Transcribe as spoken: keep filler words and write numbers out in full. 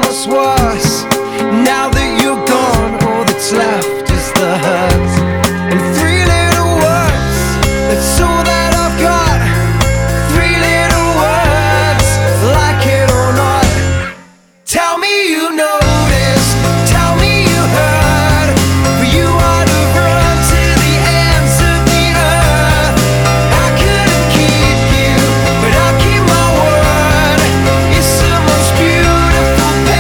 was worse. Now that you're gone, all that's left is the hurt. And three little words, that's all that I've got. Three little words, like it or not. Tell me you know